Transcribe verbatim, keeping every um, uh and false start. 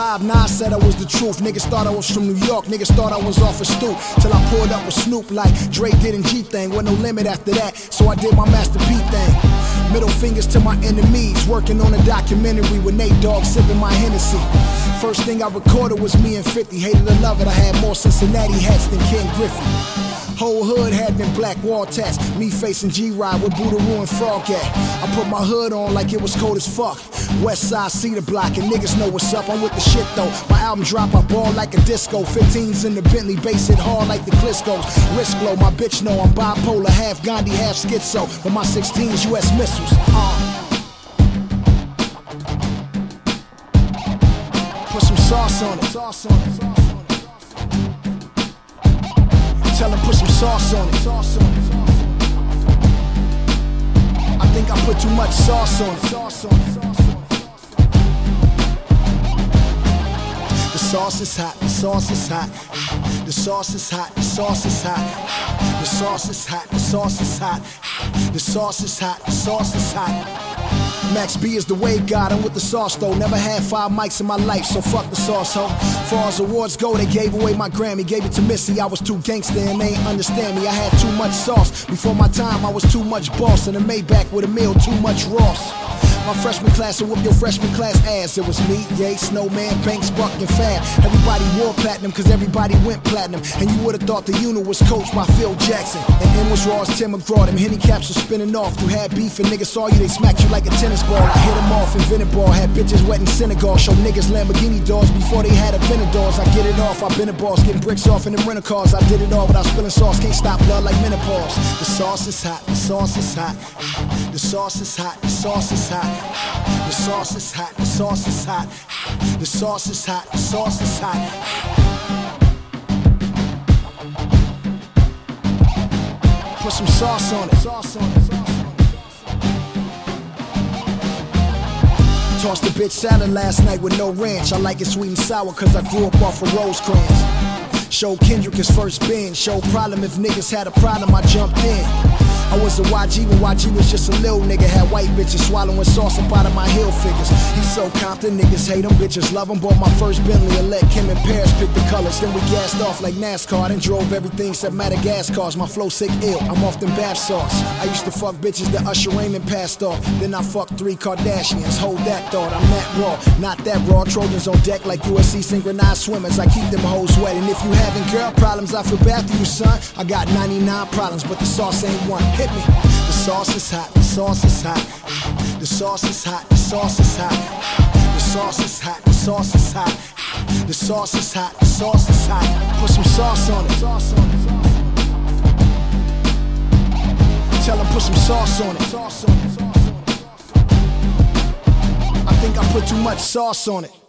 five nine said I was the truth. Niggas thought I was from New York, niggas thought I was off a stoop. Till I pulled up with Snoop like Dre did in G-Thing. With no limit after that, so I did my Master P thing. Middle fingers to my enemies, working on a documentary with Nate Dogg sipping my Hennessy. First thing I recorded was me and fifty. Hated to love it, I had more Cincinnati hats than Ken Griffey. Whole hood had them black wall tats. Me facing G-Ride with Boodaroo and Frog at. I put my hood on like it was cold as fuck. West side Cedar Block and niggas know what's up. I'm with the shit though. My album drop, I ball like a disco. fifteens in the Bentley, bass it hard like the Cliscos. Risk low, my bitch know I'm bipolar. Half Gandhi, half schizo. But my sixteens U S missiles. Uh. Put some sauce on it. Sauce on it. Tell him put some sauce on it. I think I put too much sauce on it. The sauce is hot, the sauce is hot. The sauce is hot, the sauce is hot. The sauce is hot, the sauce is hot. The sauce is hot, the sauce is hot. Max B is the wave god, I'm with the sauce though. Never had five mics in my life, so fuck the sauce ho. Far as awards go, they gave away my Grammy. Gave it to Missy, I was too gangster and they ain't understand me. I had too much sauce, before my time I was too much boss. And a Maybach with a meal, too much Ross. My freshman class will whoop your freshman class ass. It was me, Ye, Snowman, Banks, Buck, and Fab. Everybody wore platinum cause everybody went platinum. And you would've thought the unit was coached by Phil Jackson. And M was Ross, Tim McGraw. Them Henny caps were spinning off. You had beef and niggas saw you, they smacked you like a tennis ball. I hit them off, invented ball. Had bitches wet in Senegal. Show niggas Lamborghini doors before they had Aventadors. I get it off, I've been a boss. Getting bricks off in them rental cars. I did it all without spilling sauce. Can't stop blood like menopause. The sauce is hot, the sauce is hot. The sauce is hot, the sauce is hot. The sauce is hot, the sauce is hot. The sauce is hot, the sauce is hot. Put some sauce on it. Sauce on it. Tossed a bitch salad last night with no ranch. I like it sweet and sour cause I grew up off of Rosecrans. Showed Kendrick his first bin. Showed problem if niggas had a problem, I jumped in. I was a Y G when Y G was just a little nigga. Had white bitches swallowing sauce up out of my heel figures. He's so Compton, niggas hate him, bitches love him. Bought my first Bentley and let Kim and Paris pick the colors. Then we gassed off like NASCAR and drove everything except Madagascar's. My flow sick ill, I'm off them bath sauce. I used to fuck bitches that Usher Raymond passed off. Then I fucked three Kardashians, hold that thought. I'm that raw, not that raw. Trojans on deck like U S C synchronized swimmers. I keep them hoes wet. And if you having girl problems, I feel bad for you, son. I got ninety-nine problems, but the sauce ain't one. Hit me. The sauce is hot, the sauce is hot. The sauce is hot, the sauce is hot. The sauce is hot, the sauce is hot. The sauce is hot, the sauce is hot. Put some sauce on it. Sauce on it. Tell them put some sauce on it. Sauce on it. I think I put too much sauce on it.